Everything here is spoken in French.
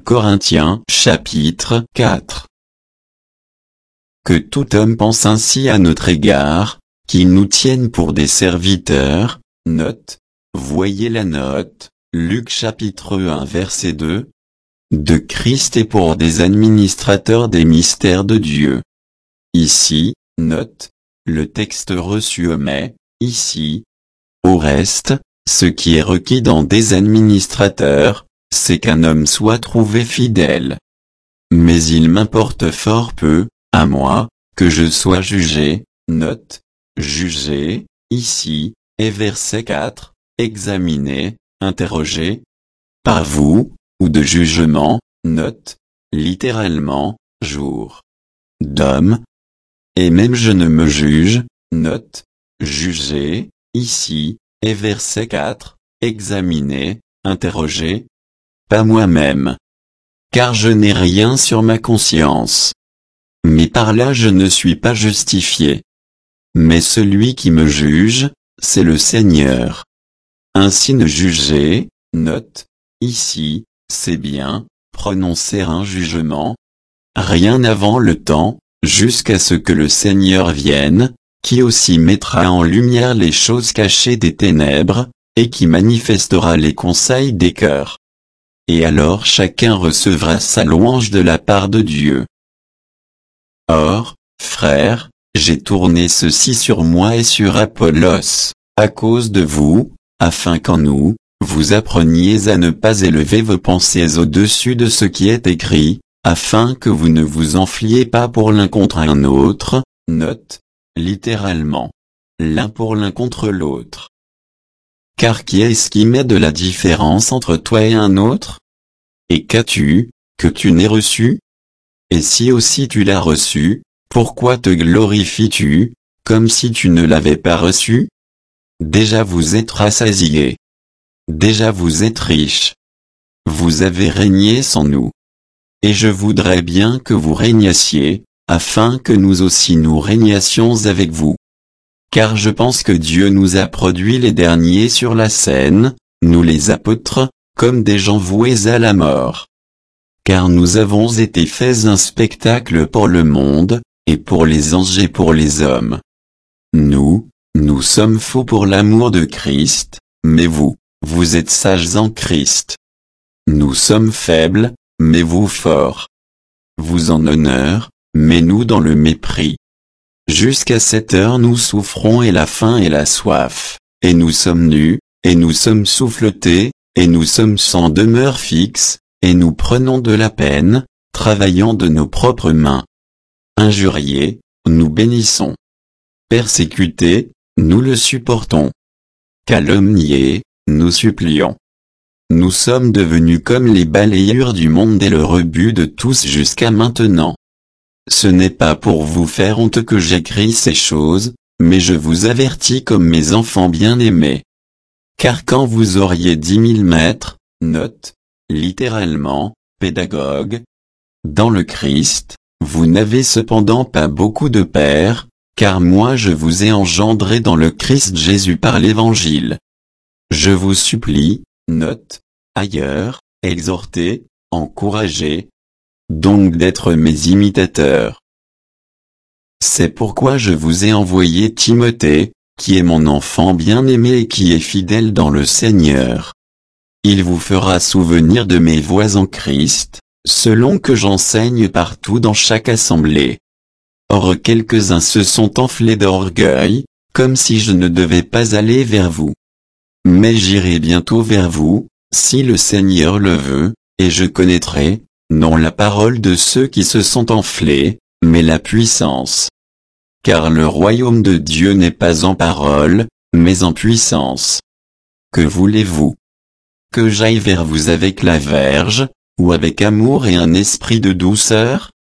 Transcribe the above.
Corinthiens chapitre 4. Que tout homme pense ainsi à notre égard, qu'il nous tienne pour des serviteurs, note, voyez la note, Luc chapitre 1 verset 2, de Christ et pour des administrateurs des mystères de Dieu. Ici, note, le texte reçu omet, ici. Au reste, ce qui est requis dans des administrateurs, c'est qu'un homme soit trouvé fidèle. Mais il m'importe fort peu, à moi, que je sois jugé, note, jugé, ici, et verset 4, examiné, interrogé, par vous, ou de jugement, note, littéralement, jour d'homme. Et même je ne me juge, note, jugé, ici, et verset 4, examiné, interrogé, pas moi-même. Car je n'ai rien sur ma conscience. Mais par là je ne suis pas justifié. Mais celui qui me juge, c'est le Seigneur. Ainsi ne jugez, note, ici, c'est bien, prononcer un jugement, rien avant le temps, jusqu'à ce que le Seigneur vienne, qui aussi mettra en lumière les choses cachées des ténèbres, et qui manifestera les conseils des cœurs. Et alors chacun recevra sa louange de la part de Dieu. Or, frères, j'ai tourné ceci sur moi et sur Apollos, à cause de vous, afin qu'en nous, vous appreniez à ne pas élever vos pensées au-dessus de ce qui est écrit, afin que vous ne vous enfliez pas pour l'un contre un autre, note, littéralement, l'un pour l'un contre l'autre. Car qui est-ce qui met de la différence entre toi et un autre? Et qu'as-tu, que tu n'aies reçu? Et si aussi tu l'as reçu, pourquoi te glorifies-tu, comme si tu ne l'avais pas reçu? Déjà vous êtes rassasiés. Déjà vous êtes riches. Vous avez régné sans nous. Et je voudrais bien que vous régnassiez, afin que nous aussi nous régnassions avec vous. Car je pense que Dieu nous a produits les derniers sur la scène, nous les apôtres, comme des gens voués à la mort. Car nous avons été faits un spectacle pour le monde, et pour les anges et pour les hommes. Nous sommes faux pour l'amour de Christ, mais vous êtes sages en Christ. Nous sommes faibles, mais vous forts. Vous en honneur, mais nous dans le mépris. Jusqu'à cette heure nous souffrons et la faim et la soif, et nous sommes nus, et nous sommes souffletés, et nous sommes sans demeure fixe, et nous prenons de la peine, travaillant de nos propres mains. Injuriés, nous bénissons. Persécutés, nous le supportons. Calomniés, nous supplions. Nous sommes devenus comme les balayures du monde et le rebut de tous jusqu'à maintenant. Ce n'est pas pour vous faire honte que j'écris ces choses, mais je vous avertis comme mes enfants bien-aimés. Car quand vous auriez 10 000 maîtres, note, littéralement, pédagogue, dans le Christ, vous n'avez cependant pas beaucoup de pères, car moi je vous ai engendré dans le Christ Jésus par l'Évangile. Je vous supplie, note, ailleurs, exhortez, encouragez, donc d'être mes imitateurs. C'est pourquoi je vous ai envoyé Timothée, qui est mon enfant bien-aimé et qui est fidèle dans le Seigneur. Il vous fera souvenir de mes voies en Christ, selon que j'enseigne partout dans chaque assemblée. Or quelques-uns se sont enflés d'orgueil, comme si je ne devais pas aller vers vous. Mais j'irai bientôt vers vous, si le Seigneur le veut, et je connaîtrai, non la parole de ceux qui se sont enflés, mais la puissance. Car le royaume de Dieu n'est pas en parole, mais en puissance. Que voulez-vous? Que j'aille vers vous avec la verge, ou avec amour et un esprit de douceur?